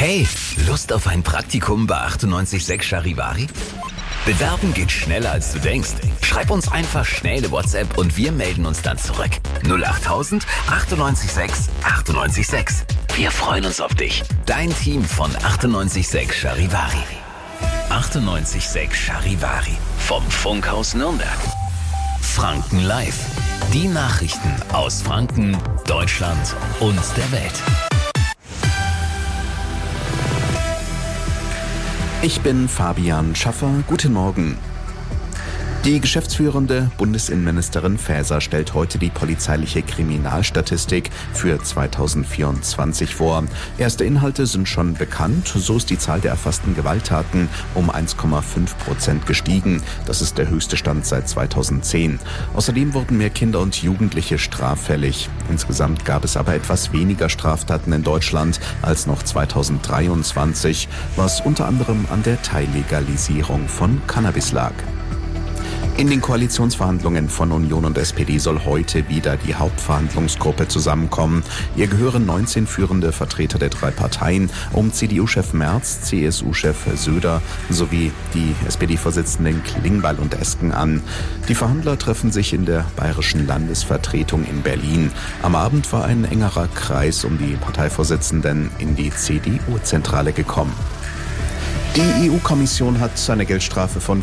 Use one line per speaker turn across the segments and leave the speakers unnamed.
Hey, Lust auf ein Praktikum bei 98.6 Charivari? Bewerben geht schneller als du denkst. Schreib uns einfach schnell eine WhatsApp und wir melden uns dann zurück. 08000 98.6 98.6. Wir freuen uns auf dich. Dein Team von 98.6 Charivari. 98.6 Charivari. Vom Funkhaus Nürnberg. Franken Live. Die Nachrichten aus Franken, Deutschland und der Welt.
Ich bin Fabian Schaffer. Guten Morgen. Die geschäftsführende Bundesinnenministerin Faeser stellt heute die polizeiliche Kriminalstatistik für 2024 vor. Erste Inhalte sind schon bekannt. So ist die Zahl der erfassten Gewalttaten um 1,5% gestiegen. Das ist der höchste Stand seit 2010. Außerdem wurden mehr Kinder und Jugendliche straffällig. Insgesamt gab es aber etwas weniger Straftaten in Deutschland als noch 2023, was unter anderem an der Teillegalisierung von Cannabis lag. In den Koalitionsverhandlungen von Union und SPD soll heute wieder die Hauptverhandlungsgruppe zusammenkommen. Ihr gehören 19 führende Vertreter der drei Parteien um CDU-Chef Merz, CSU-Chef Söder sowie die SPD-Vorsitzenden Klingbeil und Esken an. Die Verhandler treffen sich in der bayerischen Landesvertretung in Berlin. Am Abend war ein engerer Kreis um die Parteivorsitzenden in die CDU-Zentrale gekommen. Die EU-Kommission hat eine Geldstrafe von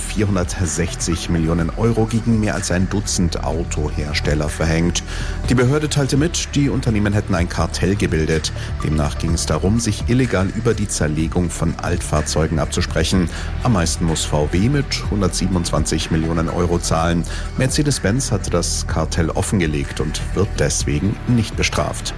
460 Millionen Euro gegen mehr als ein Dutzend Autohersteller verhängt. Die Behörde teilte mit, die Unternehmen hätten ein Kartell gebildet. Demnach ging es darum, sich illegal über die Zerlegung von Altfahrzeugen abzusprechen. Am meisten muss VW mit 127 Millionen Euro zahlen. Mercedes-Benz hatte das Kartell offengelegt und wird deswegen nicht bestraft.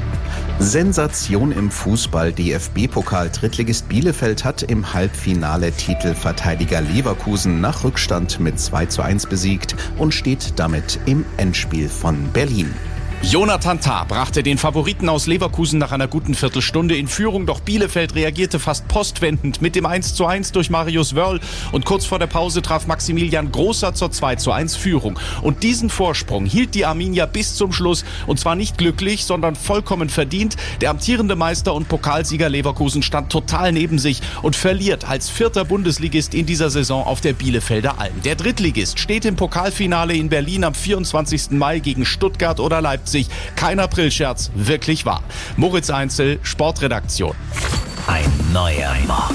Sensation im Fußball. DFB-Pokal. Drittligist Bielefeld hat im Halbfinale Titelverteidiger Leverkusen nach Rückstand mit 2:1 besiegt und steht damit im Endspiel von Berlin.
Jonathan Tah brachte den Favoriten aus Leverkusen nach einer guten Viertelstunde in Führung, doch Bielefeld reagierte fast postwendend mit dem 1:1 durch Marius Wörl und kurz vor der Pause traf Maximilian Großer zur 2:1 Führung. Und diesen Vorsprung hielt die Arminia bis zum Schluss und zwar nicht glücklich, sondern vollkommen verdient. Der amtierende Meister und Pokalsieger Leverkusen stand total neben sich und verliert als vierter Bundesligist in dieser Saison auf der Bielefelder Alm. Der Drittligist steht im Pokalfinale in Berlin am 24. Mai gegen Stuttgart oder Leipzig. Kein Aprilscherz, wirklich wahr. Moritz Einzel, Sportredaktion.
Ein neuer Morgen.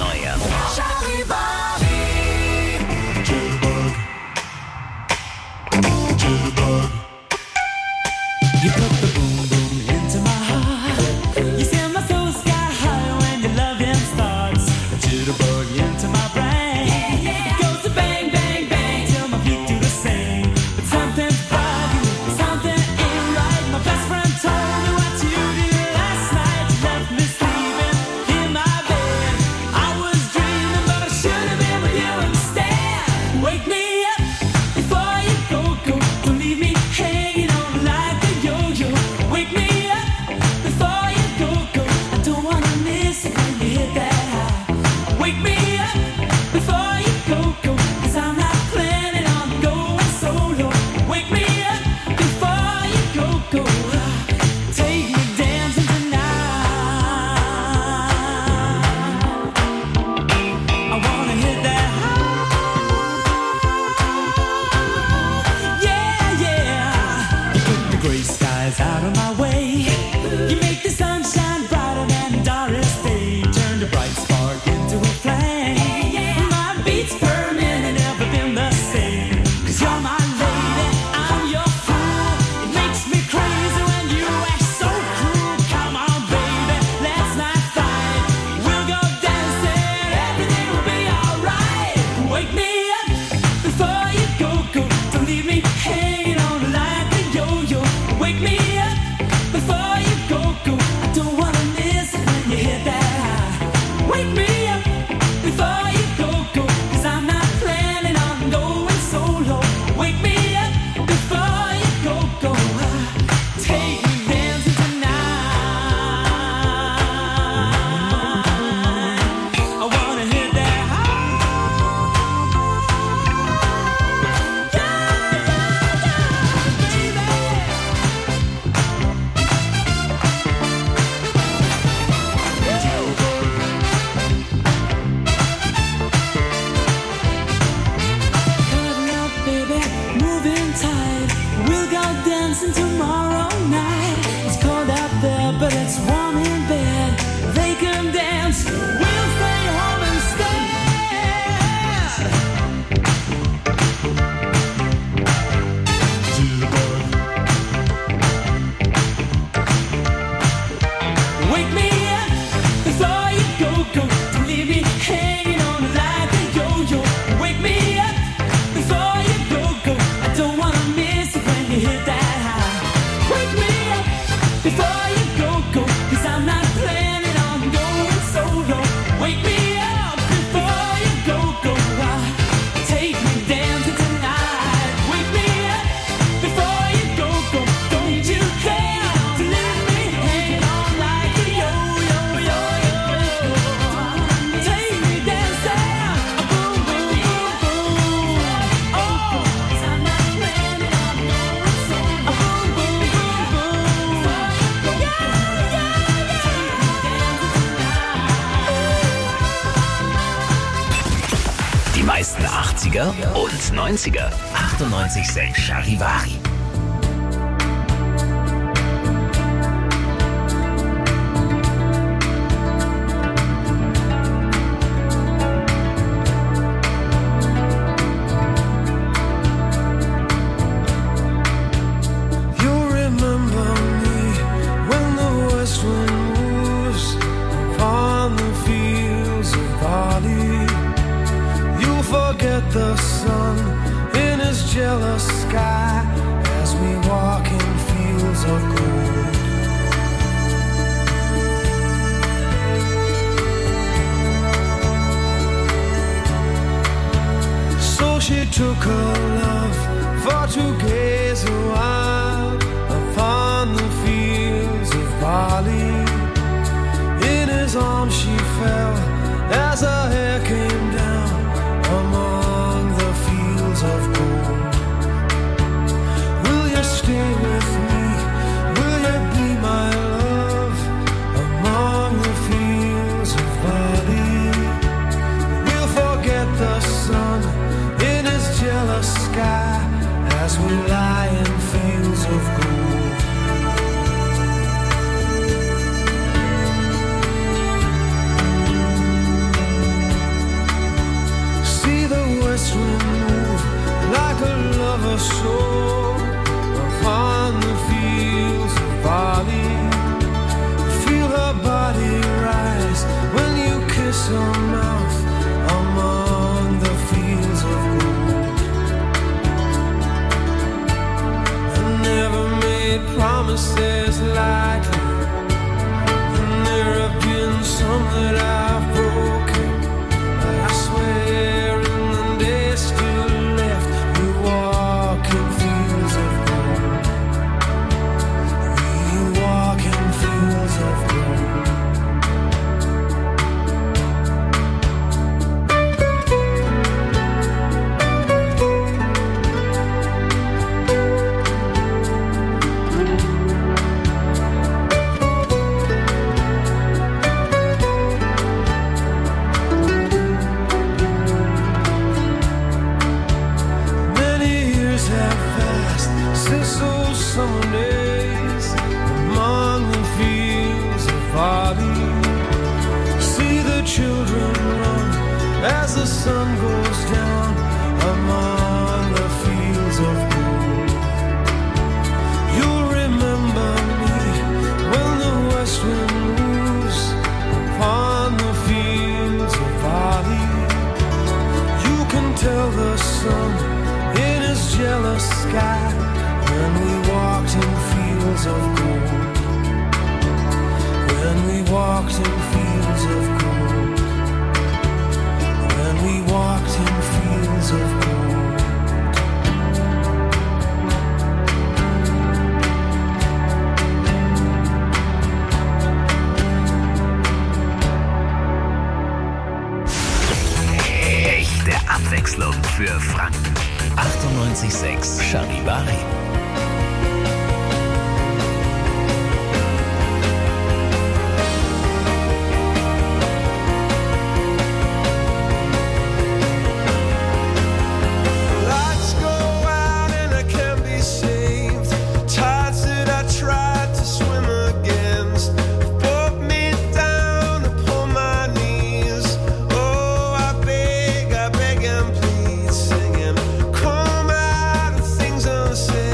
Wake me up before you go. before you go, 'cause I'm not planning on going solo. Wake me up before you go. Take me dancing tonight. Wake me up before you go. Don't you care to leave me hanging on like a yo-yo. Take me dancing, boom, boom, boom, boom. Oh, 'cause I'm not planning on going solo. Boom, boom, boom, boom.
Die meisten 80er und 90er. 98.6 Charivari.
The sun in his jealous sky as we walk in fields of gold. So she took her love for to gaze a while upon the fields of barley. In his arms she fell as her hair came down among the fields of gold. Will you stay with me? Will you be my love among the fields of barley? We'll forget the sun in his jealous sky as we lie in fields of gold. West wind move like a lover's soul upon the fields of barley. Feel her body rise when you kiss her mouth among the fields of gold. I never made promises lightly, and there have been some that I've broken. But I swear still left, we walk in fields of gold. We walk in fields of gold. Summer days among the fields of barley. See the children run as the sun goes down among the fields of gold. You'll remember me when the west wind moves upon the fields of barley. You can tell the sun in his jealous sky when we walked in fields of gold. When we walked in fields of gold. When we walked in fields of gold.
Echte Abwechslung für Franken. 98.6 Charivari.
Please singing, come out of things unsaid.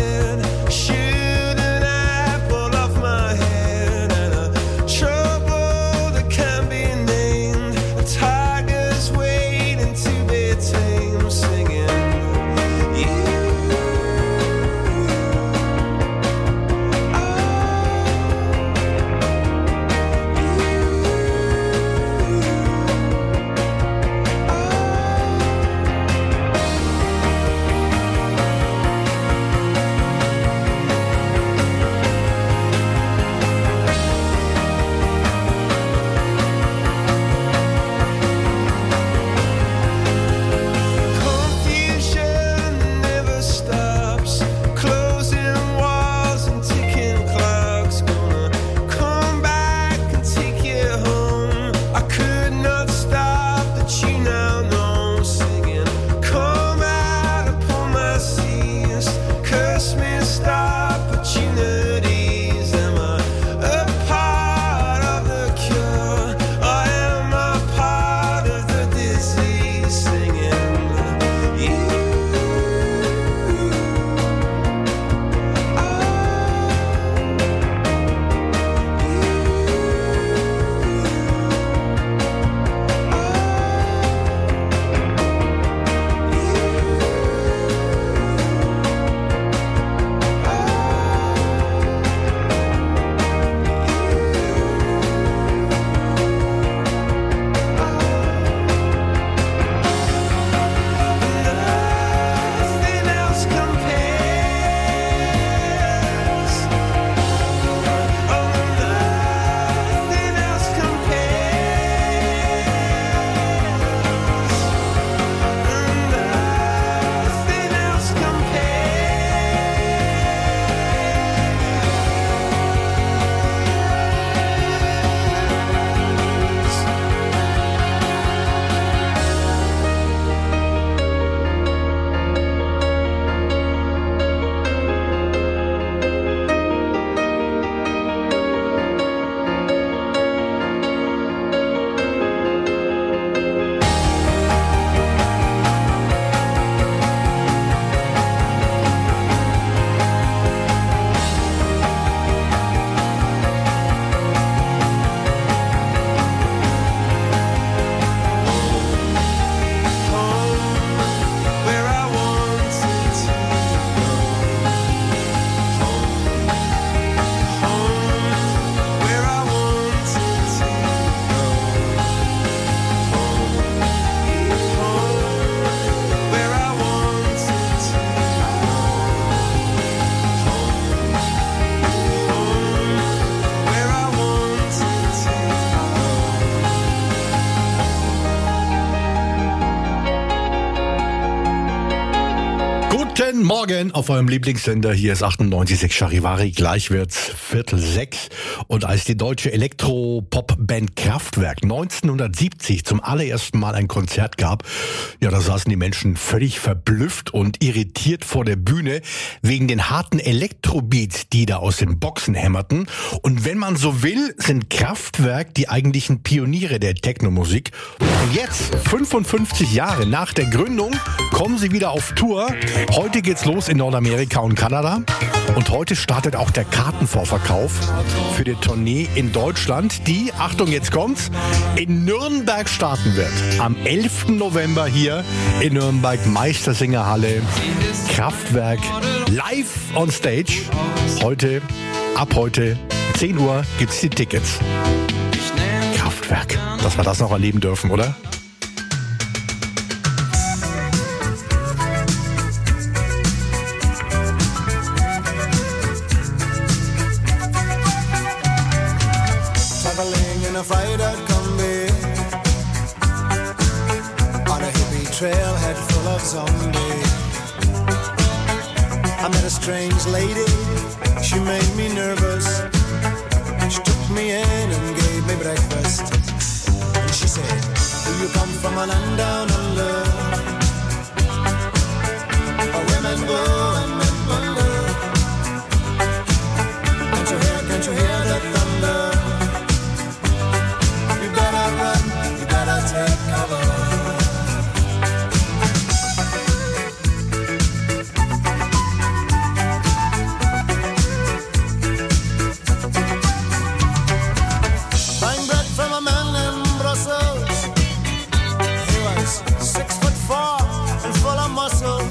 Morgen auf eurem Lieblingssender. Hier ist 98.6 Charivari. Gleich wird's 5:45. Und als die deutsche Elektro-Pop-Band Kraftwerk 1970 zum allerersten Mal ein Konzert gab, ja, da saßen die Menschen völlig verblüfft und irritiert vor der Bühne wegen den harten Elektrobeats, die da aus den Boxen hämmerten. Und wenn man so will, sind Kraftwerk die eigentlichen Pioniere der Technomusik. Und jetzt, 55 Jahre nach der Gründung, kommen sie wieder auf Tour. Heute geht's los in Nordamerika und Kanada. Und heute startet auch der Kartenvorverkauf für die Tournee in Deutschland, die, Achtung, jetzt kommt's, in Nürnberg starten wird. Am 11. November hier in Nürnberg, Meistersingerhalle, Kraftwerk, live on stage. Ab heute, 10 Uhr, gibt's die Tickets. Kraftwerk, dass wir das noch erleben dürfen, oder?
Traveling in a freighter combi on a hippie trailhead full of zombies. I met a strange lady, she made me nervous. She took me in and gave me breakfast. And she said, do you come from a land down under? Where women go and men wonder. Can't you hear the thunder? You better run, you better take cover. Buying bread from a man in Brussels. He was 6'4" and full of muscle.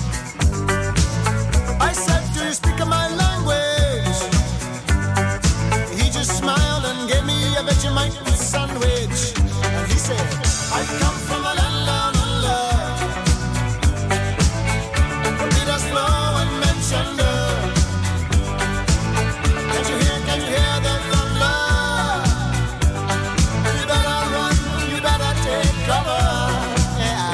I said, do you speak my language? He just smiled and gave me a Vegemite sandwich. And he said, I come from a land down under, where Peter's flow and men thunder. Can't you hear the thunder? You better run, you better take cover. Yeah.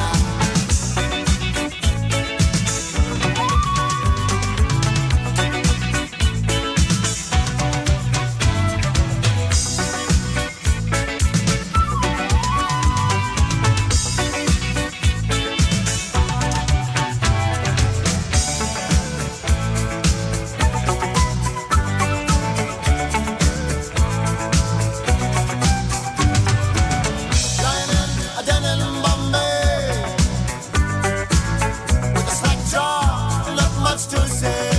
Lying in a den in Bombay, with a slack jaw and not much to say.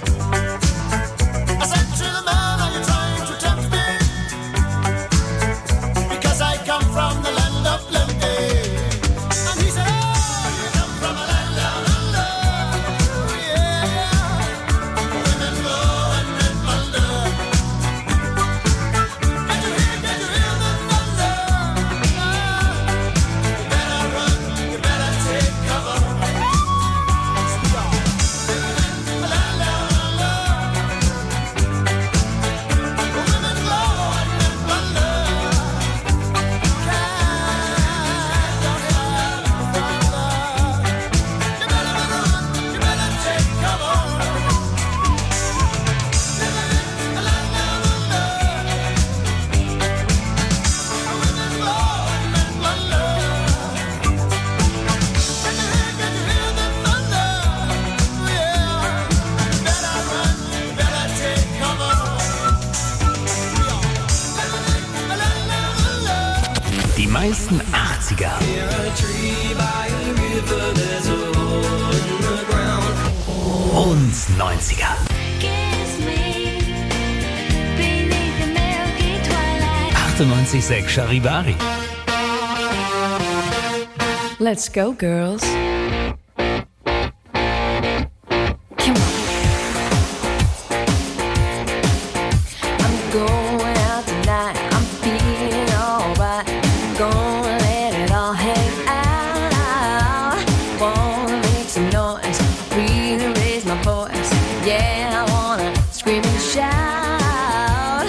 I said to the man, are you trying to tempt me? Because I come from the land of plenty. And he said, oh, you come from a land down under. Oh, yeah. Women go and men wonder. Can't you hear the thunder? You better run, you better take cover. A land down under. Women go and men wonder. Can't you hear the thunder? You better run, you better take cover. A land down under. Women go and men wonder. Can you hear the thunder? Yeah. You better run, you better take cover. A land down under.
Die meisten 80er und 90er.
Kiss me beneath the milky twilight.
98.6 Charivari.
Let's go, girls. Come on. I'm going out tonight. I'm feeling alright. Gonna let it all hang out. Wanna make some noise. Really raise my voice. Yeah, I wanna scream and shout.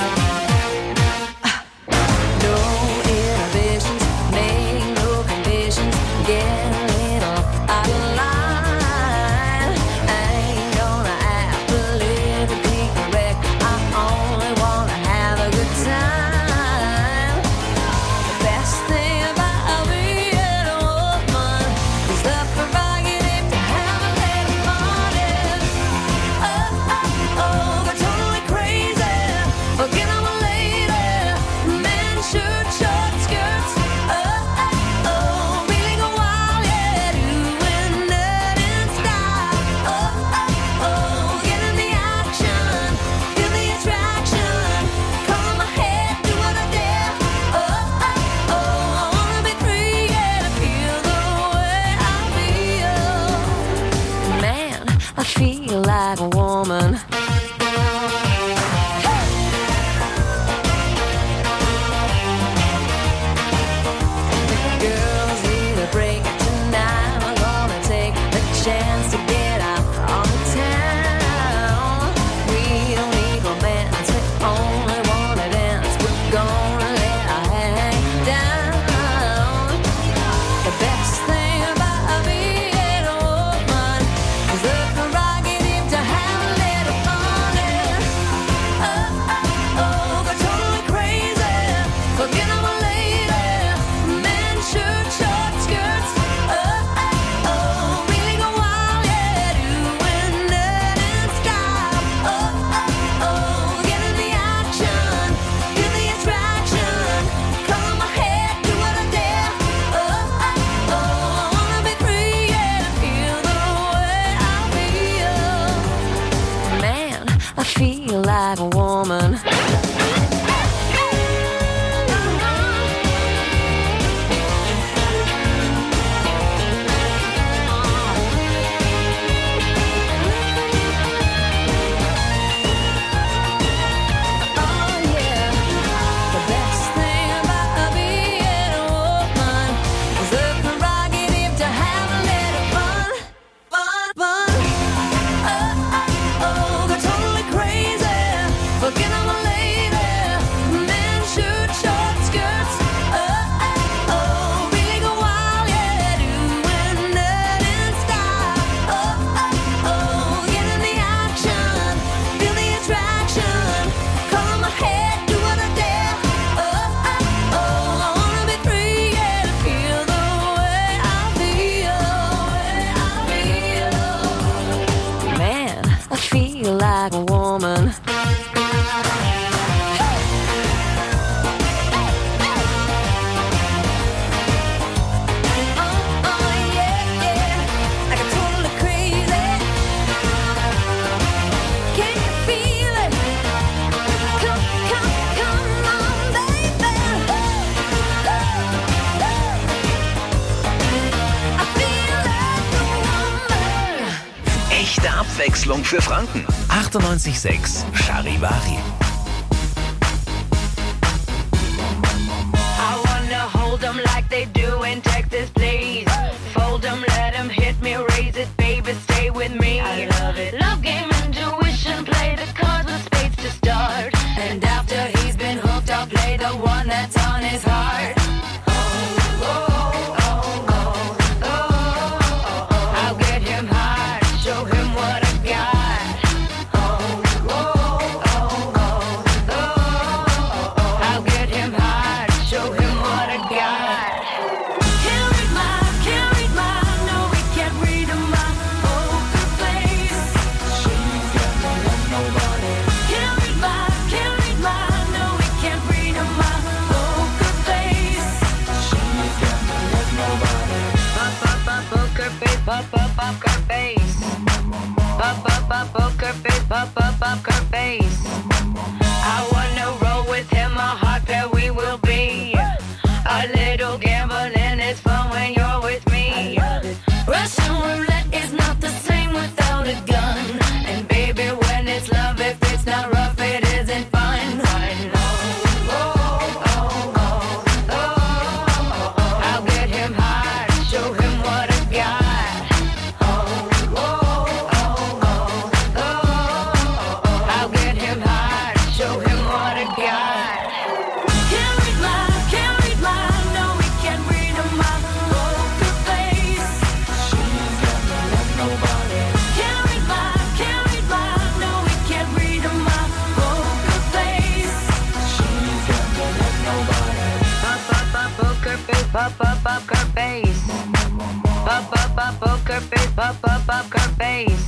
No inhibitions, make no conditions. I feel like a woman. Like a woman.
Echte Abwechslung für Franken. 98,6 Charivari.
I wanna hold them like they do in Texas, please. Fold them, let them hit me, raise it, baby, stay with me. I love it. Love game, intuition, play the cards with spades to start. And after he's been hooked, I'll play the one that's on his heart. I'll get him hard, show him what I got. I'll get him hard, show him what I got. Can't read my, no, we can't read my poker face. She's got no love, nobody. Can't read my, no, we can't read my poker face. She's got no love, nobody. Poker face, poker face. Poker face, poker face. I wanna roll with him, a hot pair we will be. A little gambling is fun when you're with me. Russian roulette is not the same without a gun. And baby, when it's love, if it's not rough, it isn't fun. I'll get him hard, show him what I got. I'll get him hard, show him what I got. Can't read my, no, we can't read my poker face. She's got no love, nobody. Can't read my, no, we can't read my poker face. She's got no love, nobody. Poker face, poker face. Poker face, poker face.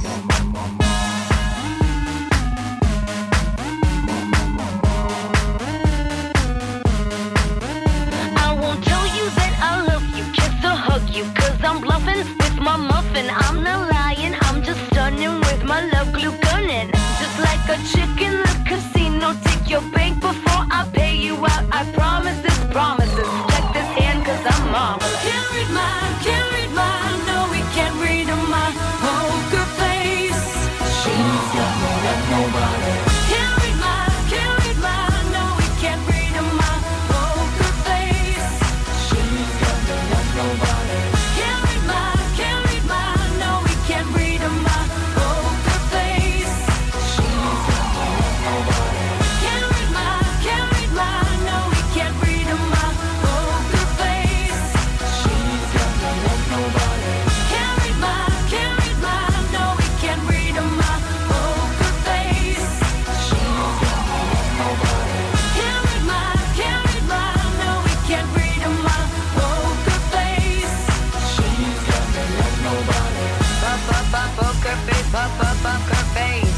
I won't tell you that I love you, kiss or hug you, 'cause I'm bluffing with my muffin. I'm not lying, I'm just stunning with my love glue gunning. Just like a chick in the casino, take your bank before I pay you out. I promise this, promises. Check this hand, 'cause I'm marvelous. Can't read my, no, we can't read my poker face. She's got no love, nobody. Can't read my, no, we can't read my poker face. She's got no love, nobody. Can't read my, no, we can't read my poker face. She's got no love, nobody. Can't read my, no, we can't read my poker face. She's got no love, nobody. Can't read my, no, we can't read my poker face. She's got no love, nobody. Can't read my, no, we can't read my poker face. She's got no love, nobody. Poker face, poker face.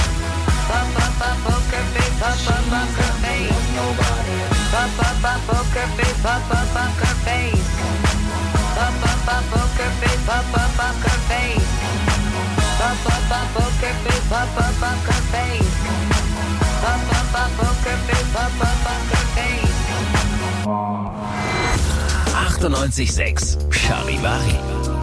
Poker face, poker face. Nobody. Poker face, poker face. Poker face, poker face.
Pop up up poker face, pop up poker face. Pop up up poker face, pop up poker face.
98.6 Charivari.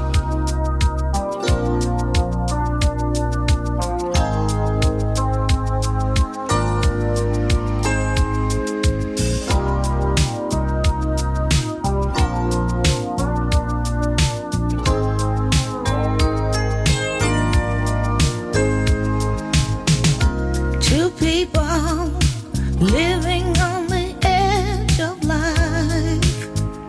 Two people living on the edge of life.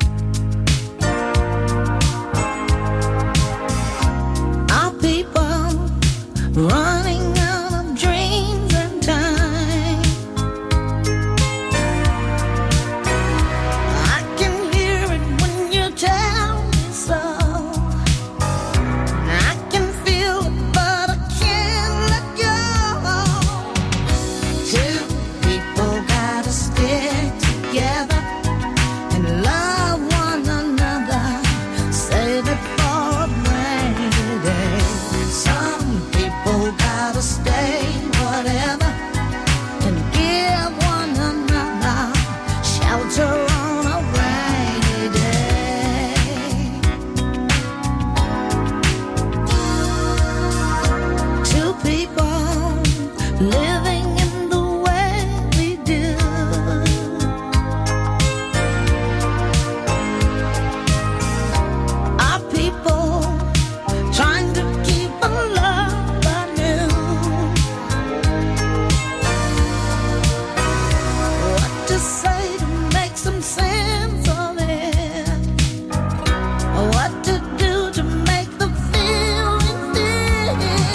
Our people running out of dreams and time. I can hear it when you tell me so. I can feel it, but I can't let go. Two people gotta stick together and love one another. Save it for a rainy day. Some people gotta stay whatever and give one another shelter on a rainy day. Two people living in the way we do. Our people trying to keep a love anew. What to say to make some sense of it? What to do to make the feeling fit?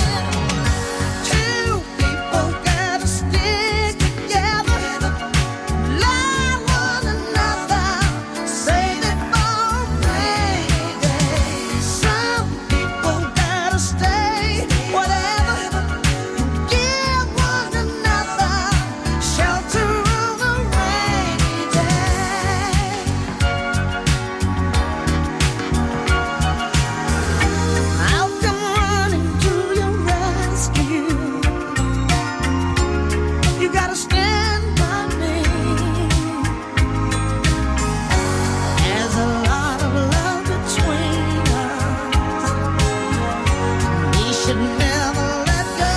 Two people gotta stick together, love one another, save it for a rainy day. Some people gotta stay whatever, give one another shelter on a rainy day. I'll come running to your rescue. You gotta stand by me. There's a lot of love between us. We should never let go.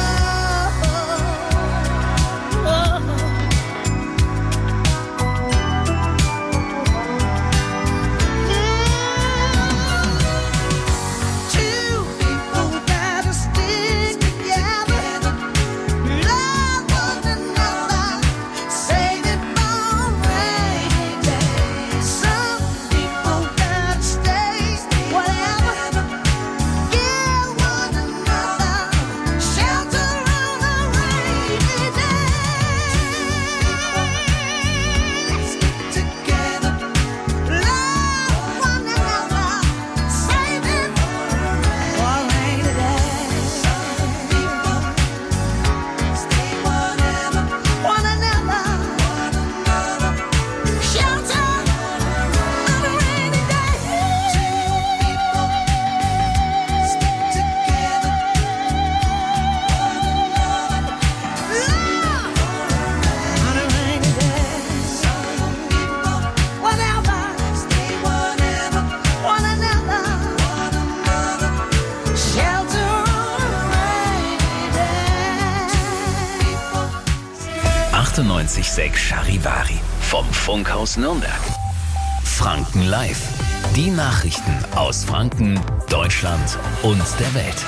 Two people gotta stick together, love one another, save it for a rainy day. Some people gotta stay whatever, give one another shelter on a rainy day. Stick together, love one another, save it for a rainy day. Some people stay whatever, one another, shelter on a rainy day. Two people stick together, love on a rainy day. Some people whatever, stay whatever, one another, shelter on a rainy day.
98.6 Charivari. Vom Funkhaus Nürnberg. Franken Live. Die Nachrichten aus Franken, Deutschland und der Welt.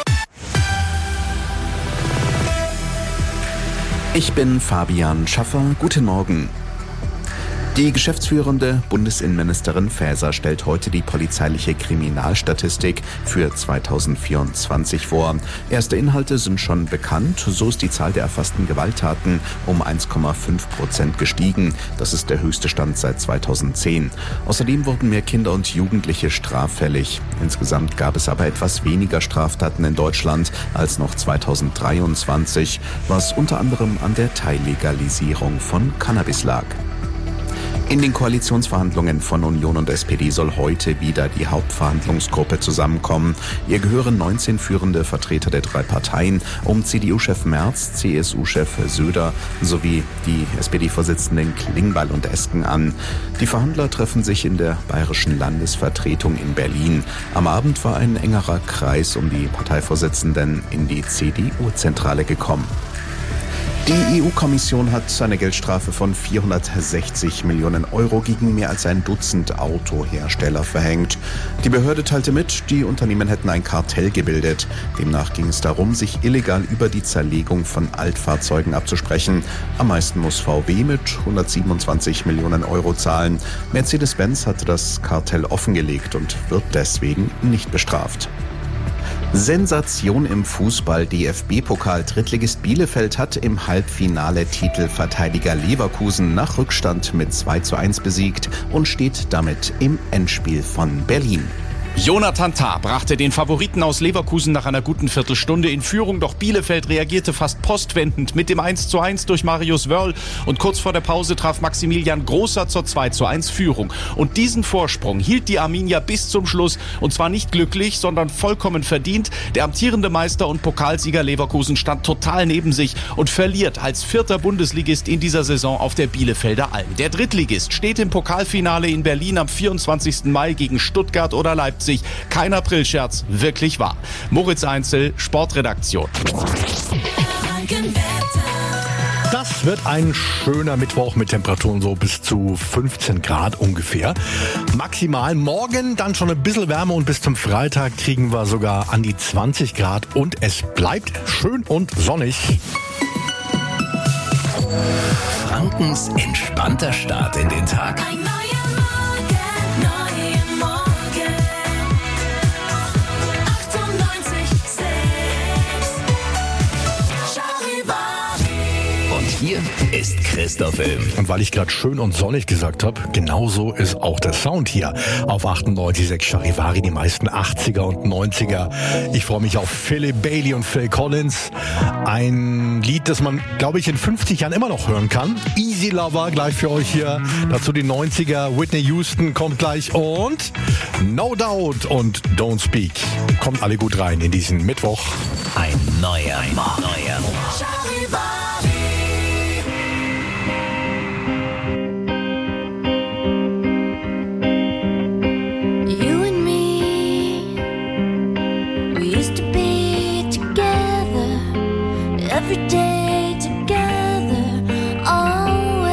Ich bin Fabian Schaffer. Guten Morgen. Die geschäftsführende Bundesinnenministerin Faeser stellt heute die polizeiliche Kriminalstatistik für 2024 vor. Erste Inhalte sind schon bekannt. So ist die Zahl der erfassten Gewalttaten um 1,5% gestiegen. Das ist der höchste Stand seit 2010. Außerdem wurden mehr Kinder und Jugendliche straffällig. Insgesamt gab es aber etwas weniger Straftaten in Deutschland als noch 2023, was unter anderem an der Teillegalisierung von Cannabis lag. In den Koalitionsverhandlungen von Union und SPD soll heute wieder die Hauptverhandlungsgruppe zusammenkommen. Ihr gehören 19 führende Vertreter der drei Parteien um CDU-Chef Merz, CSU-Chef Söder sowie die SPD-Vorsitzenden Klingbeil und Esken an. Die Verhandler treffen sich in der Bayerischen Landesvertretung in Berlin. Am Abend war ein engerer Kreis um die Parteivorsitzenden in die CDU-Zentrale gekommen. Die EU-Kommission hat eine Geldstrafe von 460 Millionen Euro gegen mehr als ein Dutzend Autohersteller verhängt. Die Behörde teilte mit, die Unternehmen hätten ein Kartell gebildet. Demnach ging es darum, sich illegal über die Zerlegung von Altfahrzeugen abzusprechen. Am meisten muss VW mit 127 Millionen Euro zahlen. Mercedes-Benz hatte das Kartell offengelegt und wird deswegen nicht bestraft. Sensation im Fußball. DFB-Pokal. Drittligist Bielefeld hat im Halbfinale Titelverteidiger Leverkusen nach Rückstand mit 2:1 besiegt und steht damit im Endspiel von Berlin.
Jonathan Tah brachte den Favoriten aus Leverkusen nach einer guten Viertelstunde in Führung, doch Bielefeld reagierte fast postwendend mit dem 1:1 durch Marius Wörl und kurz vor der Pause traf Maximilian Großer zur 2:1 Führung. Und diesen Vorsprung hielt die Arminia bis zum Schluss und zwar nicht glücklich, sondern vollkommen verdient. Der amtierende Meister und Pokalsieger Leverkusen stand total neben sich und verliert als 4. Bundesligist in dieser Saison auf der Bielefelder Alm. Der Drittligist steht im Pokalfinale in Berlin am 24. Mai gegen Stuttgart oder Leipzig. Kein Aprilscherz, wirklich wahr. Moritz Einzel, Sportredaktion.
Das wird ein schöner Mittwoch mit Temperaturen so bis zu 15 Grad ungefähr. Maximal morgen dann schon ein bisschen wärmer und bis zum Freitag kriegen wir sogar an die 20 Grad und es bleibt schön und sonnig.
Frankens entspannter Start in den Tag.
Ein neuer Morgen, neue Morgen. 98,6 Charivari.
Und hier ist Christoph Ilm.
Und weil ich gerade schön und sonnig gesagt habe, genauso ist auch der Sound hier auf 98,6 Charivari, die meisten 80er und 90er. Ich freue mich auf Philip Bailey und Phil Collins. Ein Lied, das man, glaube ich, in 50 Jahren immer noch hören kann. Easy Lover gleich für euch hier. Dazu die 90er. Whitney Houston kommt gleich und No Doubt und Don't Speak. Kommt alle gut rein in diesen Mittwoch.
Ein neuer Morgen.
You and me, we used to be together, every day together, always.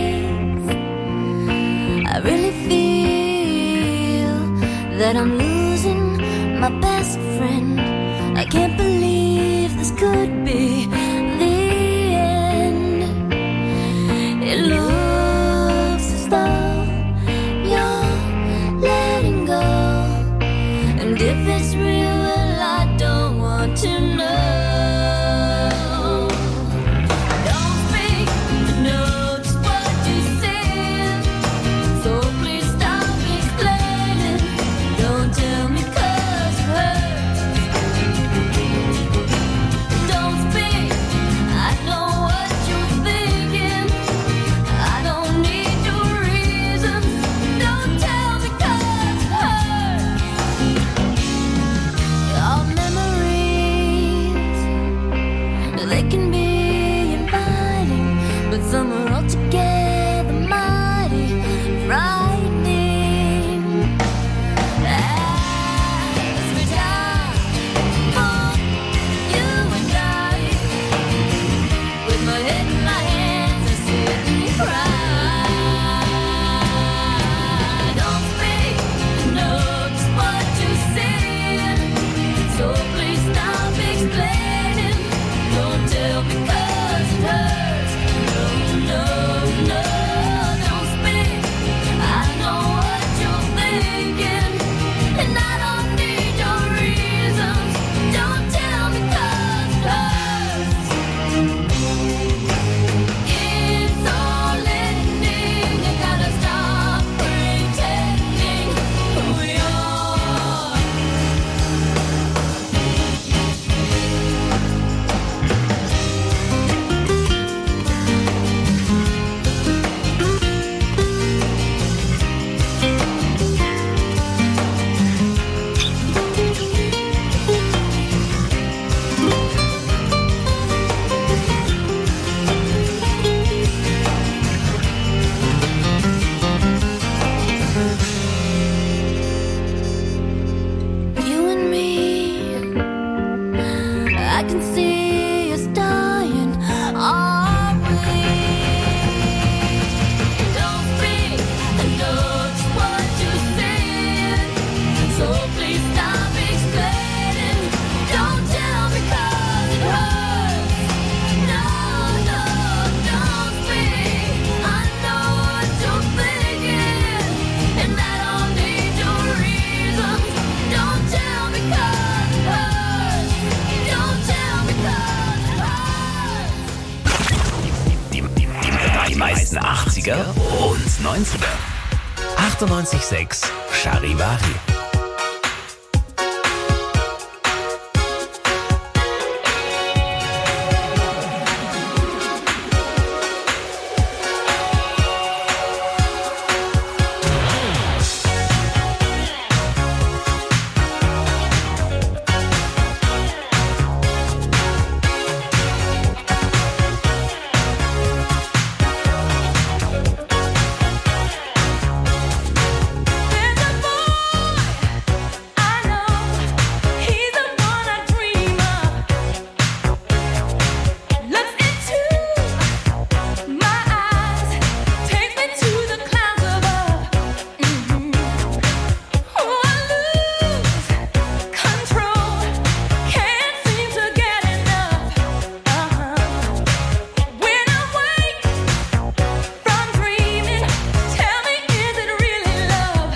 I really feel that I'm losing my best friend. I can't believe this could be the end. It looks as though you're letting go, and if it's real, well, I don't want to know. Don't speak, I know just what you said, so please stop explaining. Don't tell me 'cause you heard
besten 80er und 90er. 98.6 Charivari.
There's a boy I know, he's the one I dream of. Looks into my eyes, takes me to the clouds above. Oh, I lose control, can't seem to get enough. When I wake from dreaming, tell me, is it really love?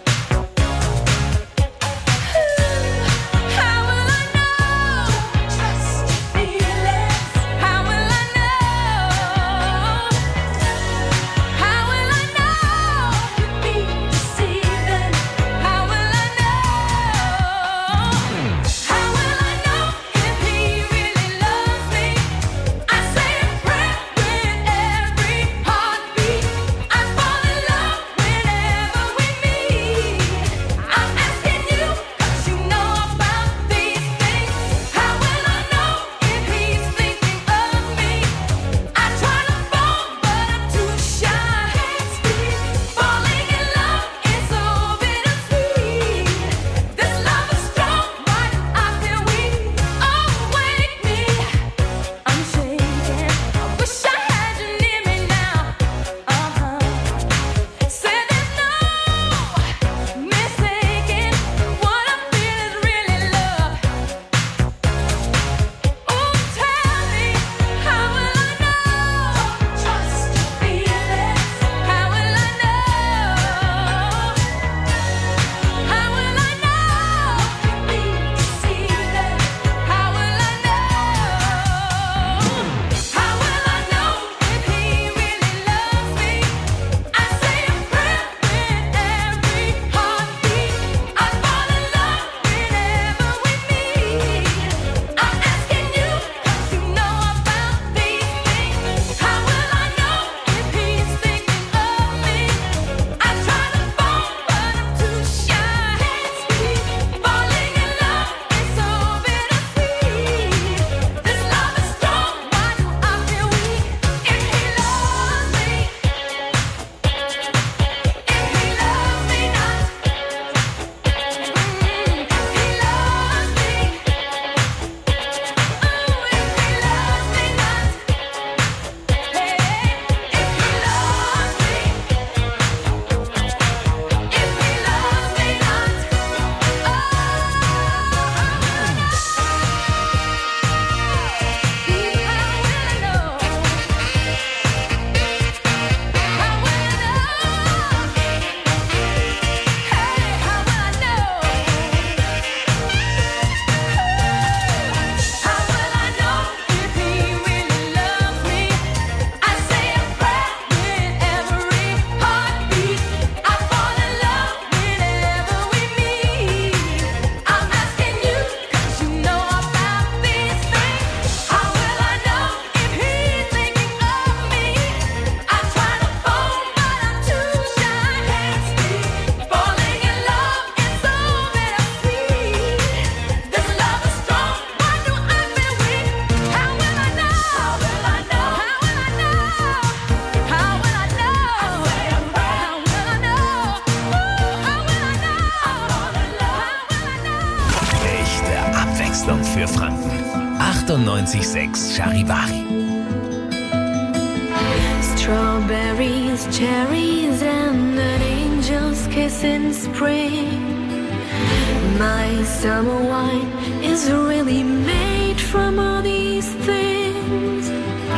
How will I know? Trust feelings. How will I know? How will I know? Could be deceiving. How will I know? How will I know if he really loves me? I say a prayer with every heartbeat. I fall in love whenever we meet. I'm asking you, 'cause you know about these things. How will I know if he's thinking of me? I try to fall, but I'm too shy. Falling in love is so bittersweet. This love is strong, but I feel weak. Oh, wake me, I'm shaking. I wish I had you near me now. Say there's no mistaking what I feel is really love. Oh, tell me, how will I know? Trust feelings. How will I know? How will I know? Could be deceiving. How will I know? How will I know if he really loves me? I say a prayer with every heartbeat. I fall in love whenever we meet. I'm asking you, 'cause you know about these things. How will I know if he's thinking of me? I try to fall, but I'm too shy. Falling in love is so bittersweet. This love is strong, why do I feel weak? If he loves me, if he loves me not, if he loves me, oh, if he loves me not, hey, if he loves me, if he loves me not, oh,
Echte Abwechslung für Franken. 98.6 Charivari.
Strawberries, cherries, and an angel's kiss in spring. My summer wine is really made from all these things.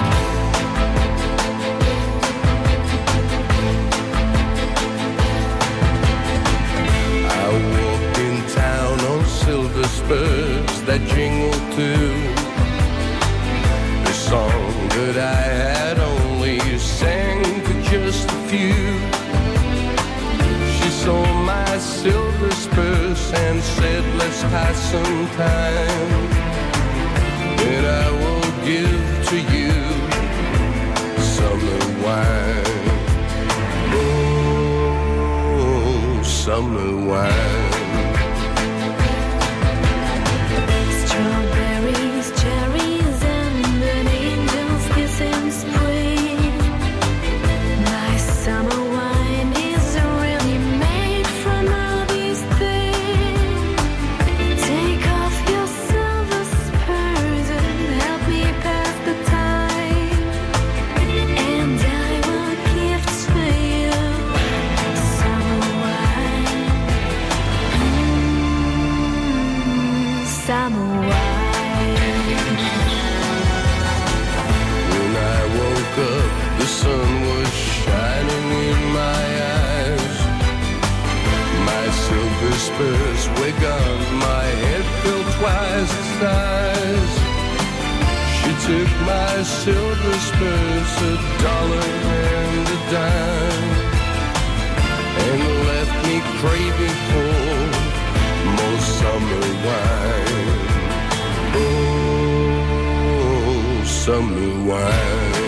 I walked in town on silver spurs that jingle too. The song that I had only sang few. She saw my silver spurs and said, let's pass some time. And I will give to you summer wine. Oh, summer wine.
Strawberries, cherries, and an angel's kiss in spring. My summer wine is really made from all these things. Take off your silver spurs and help me pass the time. And I will give to you summer wine. Summer wine.
When I woke up, the sun was shining in my eyes. My silver spurs were gone, my head felt twice the size. She took my silver spurs, $1 and a dime, and left me craving for more summer wine. Oh, summer wine.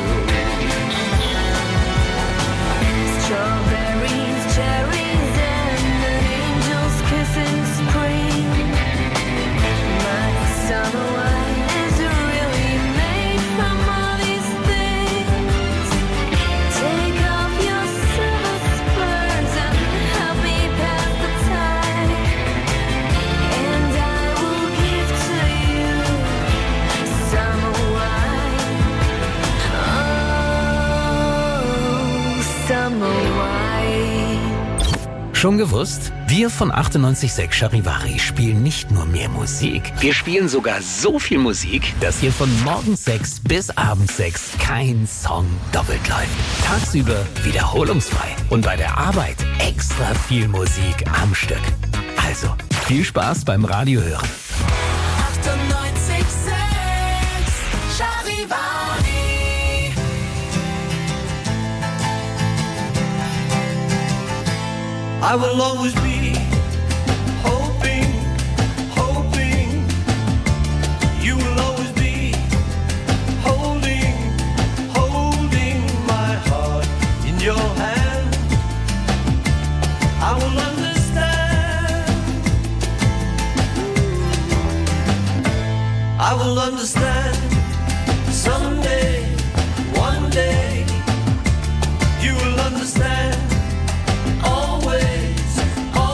Strawberries, cherries, and an angel's kiss in spring. My summer wine is really made from all these things. Take off your silver spurs and help me pass the time. And I will give to you summer wine. Oh, summer wine.
Schon gewusst? Wir von 98.6 Charivari spielen nicht nur mehr Musik. Wir spielen sogar so viel Musik, dass hier von morgens 6 bis abends 6 kein Song doppelt läuft. Tagsüber wiederholungsfrei und bei der Arbeit extra viel Musik am Stück. Also, viel Spaß beim Radiohören.
98.6 Charivari.
I will always be hoping, hoping. You will always be holding, holding my heart in your hand. I will understand. I will understand someday, one day. You will understand. Always, always.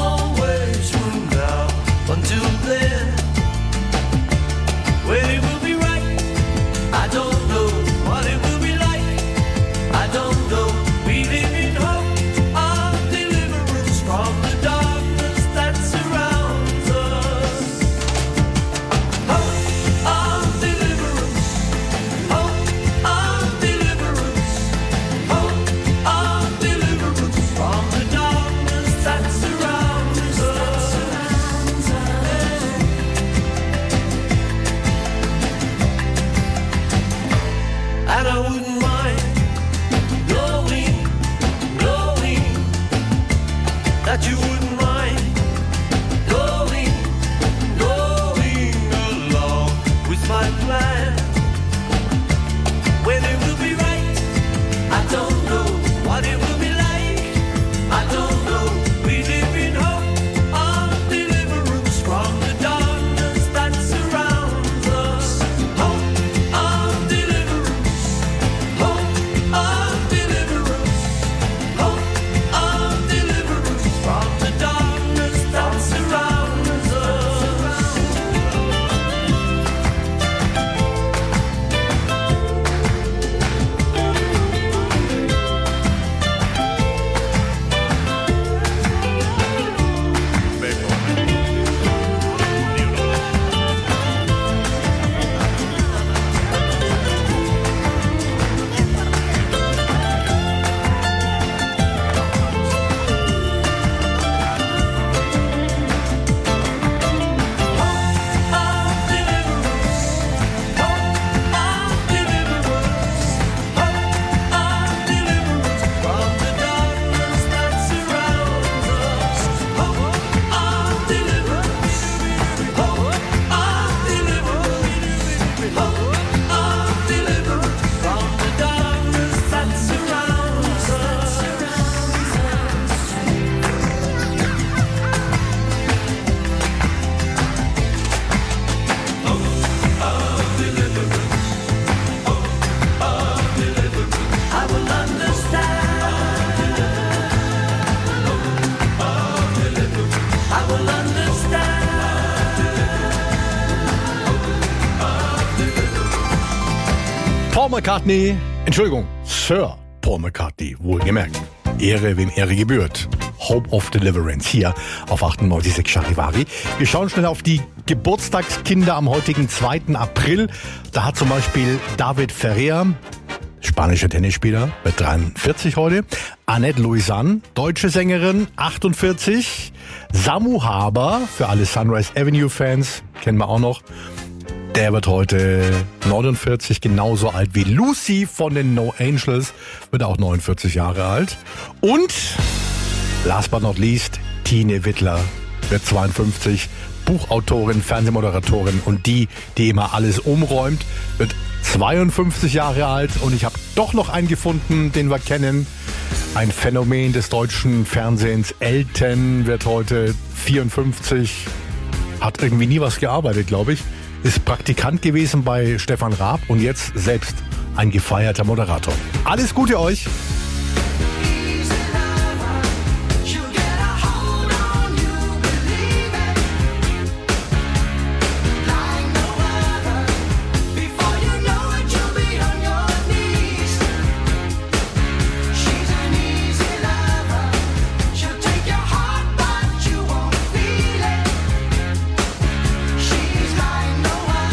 McCartney, Entschuldigung, Sir Paul McCartney, wohlgemerkt. Ehre, wem Ehre gebührt. Hope of Deliverance hier auf 98.6 Charivari. Wir schauen schnell auf die Geburtstagskinder am heutigen 2. April. Da hat zum Beispiel David Ferrer, spanischer Tennisspieler, wird 43 heute. Annette Louisanne, deutsche Sängerin, 48. Samu Haber, für alle Sunrise Avenue-Fans, kennen wir auch noch. Der wird heute 49, genauso alt wie Lucy von den No Angels, wird auch 49 Jahre alt. Und, last but not least, Tine Wittler wird 52, Buchautorin, Fernsehmoderatorin und die immer alles umräumt, wird 52 Jahre alt. Und ich habe doch noch einen gefunden, den wir kennen. Ein Phänomen des deutschen Fernsehens. Elton wird heute 54, hat irgendwie nie was gearbeitet, glaube ich. Ist Praktikant gewesen bei Stefan Raab und jetzt selbst ein gefeierter Moderator. Alles Gute euch!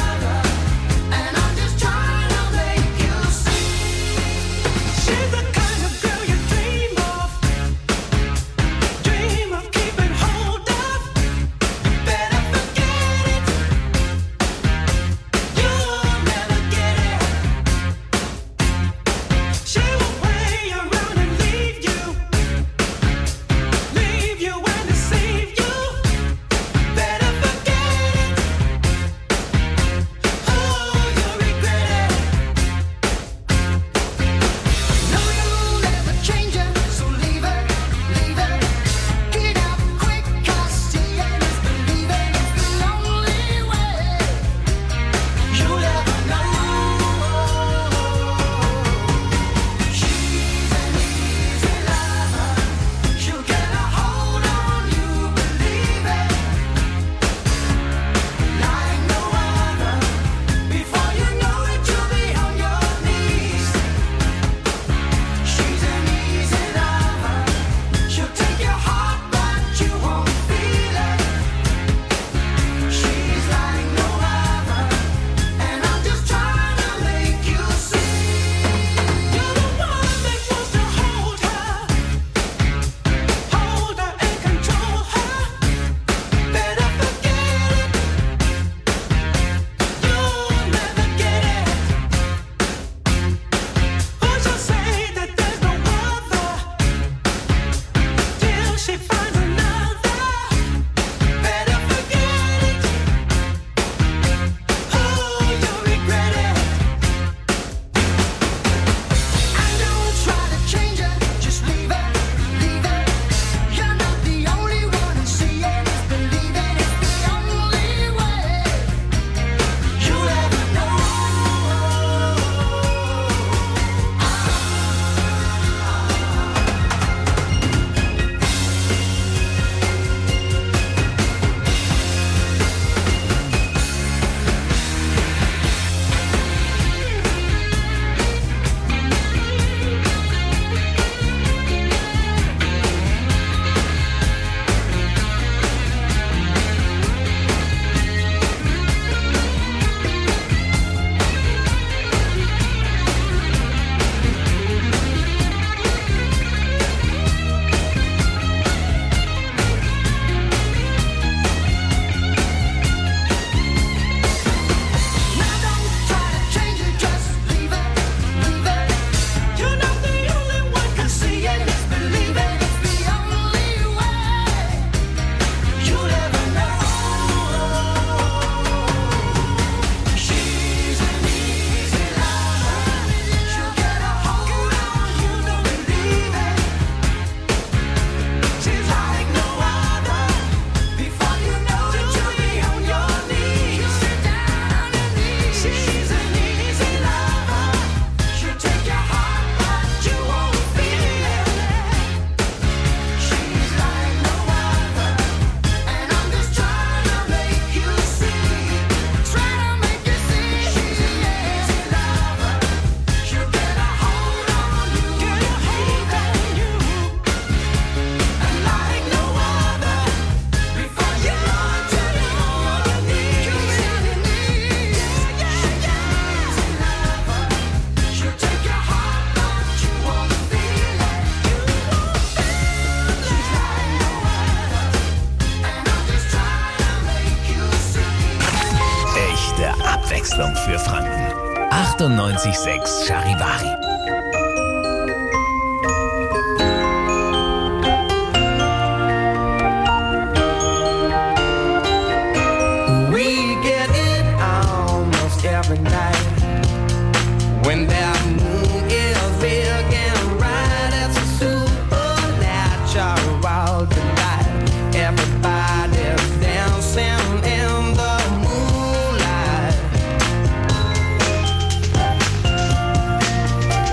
She's the kind
98.6 Charivari.
We get it almost every night when that moon is big and bright. It's a supernatural delight. Everybody's dancing in the moonlight.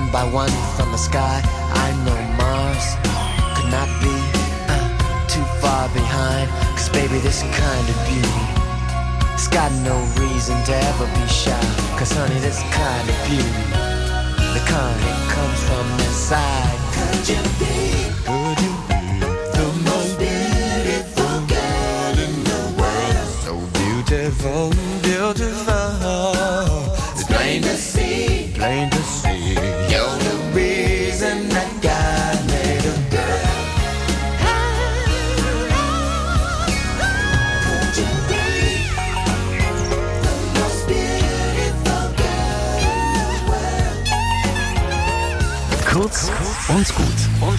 one by one from the sky. I know Mars could not be too far behind. 'Cause baby, this kind of beauty, it's got no reason to ever be shy. 'Cause honey, this kind of beauty, the kind that comes from inside. Could you be the most beautiful girl in the world? So beautiful, beautiful. It's plain to see, plain to see. You're the reason that God made a girl. Could you be the most beautiful girl in the world?
Kurz und gut.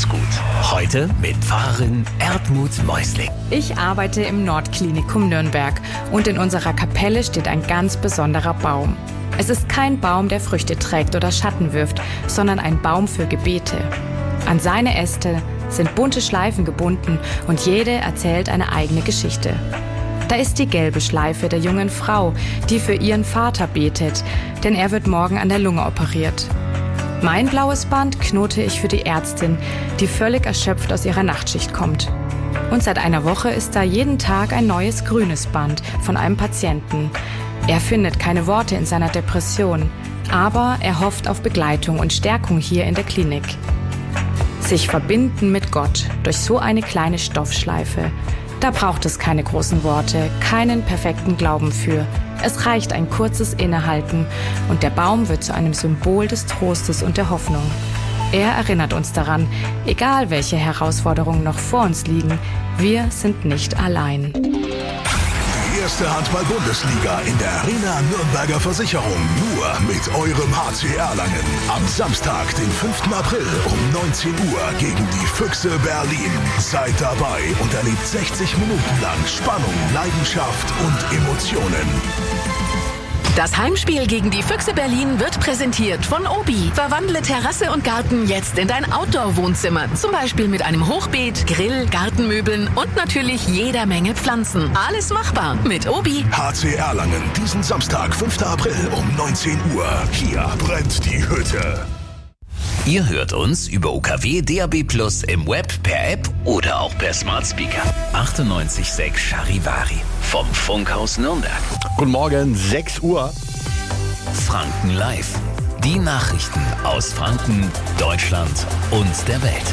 Heute mit Pfarrerin Erdmut Meusling.
Ich arbeite im Nordklinikum Nürnberg und in unserer Kapelle steht ein ganz besonderer Baum. Es ist kein Baum, der Früchte trägt oder Schatten wirft, sondern ein Baum für Gebete. An seine Äste sind bunte Schleifen gebunden und jede erzählt eine eigene Geschichte. Da ist die gelbe Schleife der jungen Frau, die für ihren Vater betet, denn er wird morgen an der Lunge operiert. Mein blaues Band knote ich für die Ärztin, die völlig erschöpft aus ihrer Nachtschicht kommt. Und seit einer Woche ist da jeden Tag ein neues grünes Band von einem Patienten. Er findet keine Worte in seiner Depression, aber er hofft auf Begleitung und Stärkung hier in der Klinik. Sich verbinden mit Gott durch so eine kleine Stoffschleife. Da braucht es keine großen Worte, keinen perfekten Glauben für. Es reicht ein kurzes Innehalten und der Baum wird zu einem Symbol des Trostes und der Hoffnung. Er erinnert uns daran, egal welche Herausforderungen noch vor uns liegen, wir sind nicht allein.
Die erste Handball-Bundesliga in der Arena Nürnberger Versicherung. Nur mit eurem HC Erlangen. Am Samstag, den 5. April um 19 Uhr gegen die Füchse Berlin. Seid dabei und erlebt 60 Minuten lang Spannung, Leidenschaft und Emotionen.
Das Heimspiel gegen die Füchse Berlin wird präsentiert von Obi. Verwandle Terrasse und Garten jetzt in dein Outdoor-Wohnzimmer. Zum Beispiel mit einem Hochbeet, Grill, Gartenmöbeln und natürlich jeder Menge Pflanzen. Alles machbar mit Obi.
HC Erlangen, diesen Samstag, 5. April um 19 Uhr. Hier brennt die Hütte.
Ihr hört uns über UKW DAB+ im Web, per App oder auch per Smart Speaker. 98.6 Charivari vom Funkhaus Nürnberg.
Guten Morgen, 6 Uhr.
Franken Live. Die Nachrichten aus Franken, Deutschland und der Welt.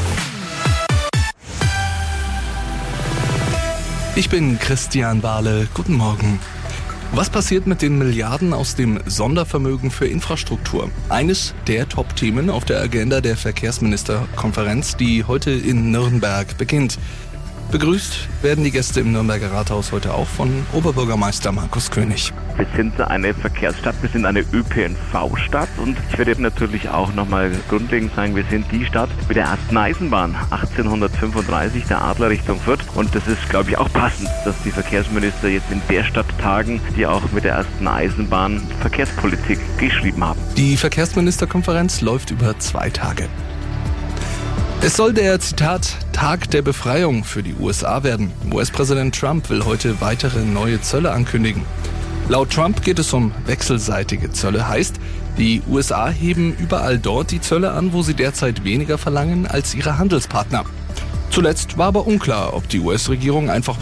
Ich bin Christian Bahle. Guten Morgen. Was passiert mit den Milliarden aus dem Sondervermögen für Infrastruktur? Eines der Top-Themen auf der Agenda der Verkehrsministerkonferenz, die heute in Nürnberg beginnt. Begrüßt werden die Gäste im Nürnberger Rathaus heute auch von Oberbürgermeister Markus König.
Wir sind eine Verkehrsstadt, wir sind eine ÖPNV-Stadt und ich werde natürlich auch nochmal grundlegend sagen, wir sind die Stadt mit der ersten Eisenbahn 1835 der Adler Richtung Fürth und das ist, glaube ich, auch passend, dass die Verkehrsminister jetzt in der Stadt tagen, die auch mit der ersten Eisenbahn Verkehrspolitik geschrieben haben.
Die Verkehrsministerkonferenz läuft über 2 Tage. Es soll der, Zitat, Tag der Befreiung für die USA werden. US-Präsident Trump will heute weitere neue Zölle ankündigen. Laut Trump geht es um wechselseitige Zölle. Heißt, die USA heben überall dort die Zölle an, wo sie derzeit weniger verlangen als ihre Handelspartner. Zuletzt war aber unklar, ob die US-Regierung einfach